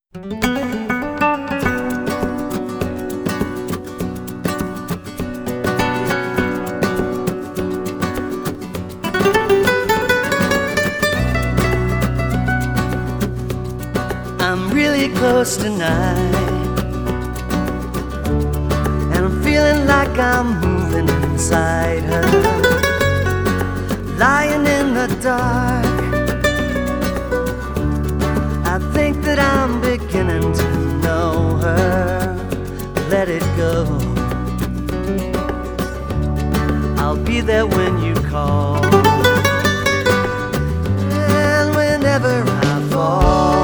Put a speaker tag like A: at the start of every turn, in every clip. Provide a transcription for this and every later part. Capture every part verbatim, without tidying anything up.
A: I'm really close tonight, and I'm feeling like I'm moving inside her, lying in the dark. I think that I'm beginning to know her. Let it go. I'll be there when you call, and whenever I fall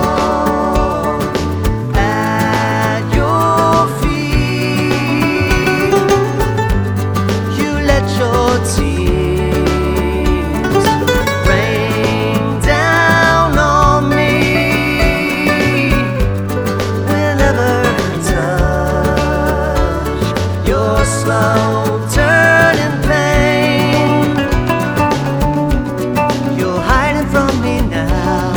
A: slow turning pain. You're hiding from me now.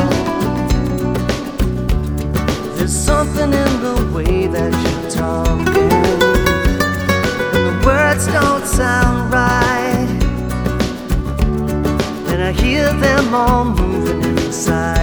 A: There's something in the way that you're talking, and the words don't sound right, and I hear them all moving inside.